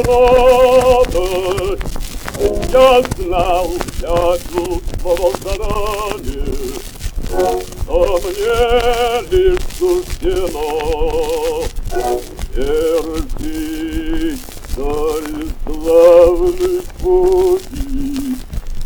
радость. Я знал, я чувствовал заранее, что мне лишь суждено вершить столь славный подвиг.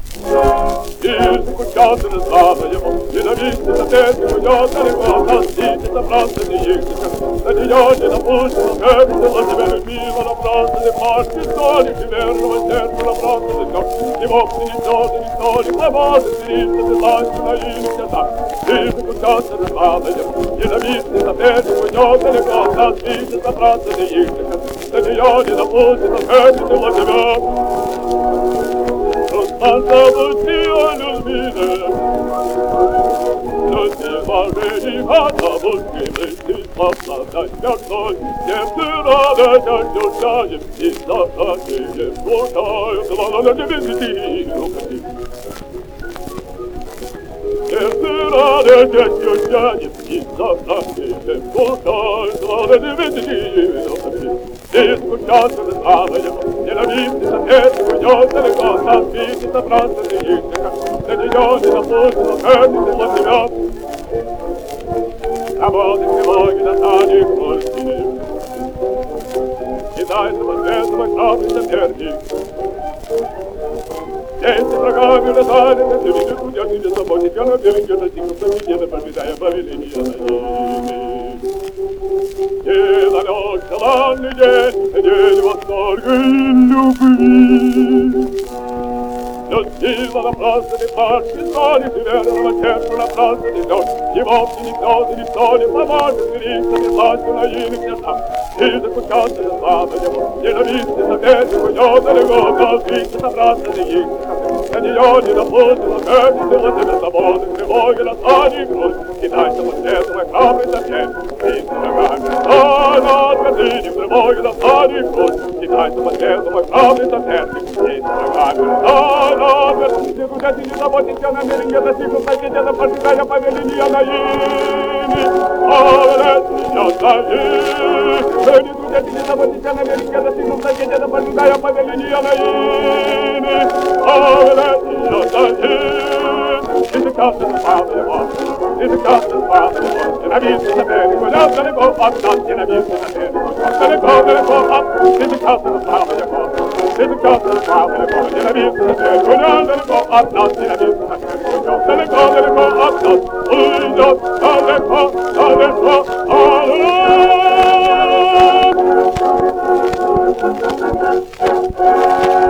И скучал ты разладно ему, ненавистный за песню уйдет далеко, насытится просто не ищется. На нее не допустимо, весело тебя любила, но просто не пашет, историк и верного сердца, но просто не ждет. Ни вовсе не ждет, и никто не поможет, смириться ты властью на имя свята. И скучал ты разладно ему, ненавистный за песню уйдет далеко, насытится просто не ищется. На нее не допустимо, весело тебя. Забудьте любимые, но не важны подобудки мысли, обладать мягкой, сердце радость ощущаем, и зажатые слушают, ладно тебе сиди, руками. Сердце радость ощущаем, и зажатые слушают, ладно тебе сиди, руками. И скучаться без малого, ненавистный сосед уйдет далеко, насытится просто не ищется, для нее не допустимо, весело тебя. Работы всего не достанет курси, кидайся во свет свой храбрый соперник. Если врагами летали, на все видят, удят, не заботить, я на беленькой достигнув совместно, победая повеление на ними. Недалек желанный день восторга и любви. Но сила напрасно не пашет, не станет, и верного сердца напрасно не ждет. И вовсе никто, и никто не поможет смириться без властью на иных сердцах. И закучаться на славу ему, ненавистный соперник уйдет далеко, но зриться напрасно не ищется. На нее не допустимо, весело тебе свободы, тревоги, рассади, грусть. Кидайся по свету, мой храбрый соперник, и шагами на отвердыни, в тревоги, рассади, грусть. Кидайся по свету, мой храбрый соперник, и шагами на отвердыни. Не гудеть и не заботиться о намерении, достигнув накиденно, поджигая повеление на ими. Повеление на ими. Не гудеть и не заботиться о намерении, достигнув накиденно, поджигая повеление на ими. И прекрасно слава его, и прекрасно слава его, ненавистный соперник, уйдет далеко от нас, ненавистный соперник, уйдет далеко от нас, и прекрасно слава его, и прекрасно слава его, ненавистный соперник, уйдет далеко от нас, ненавистный соперник, уйдет далеко от нас, уйдет далеко от нас.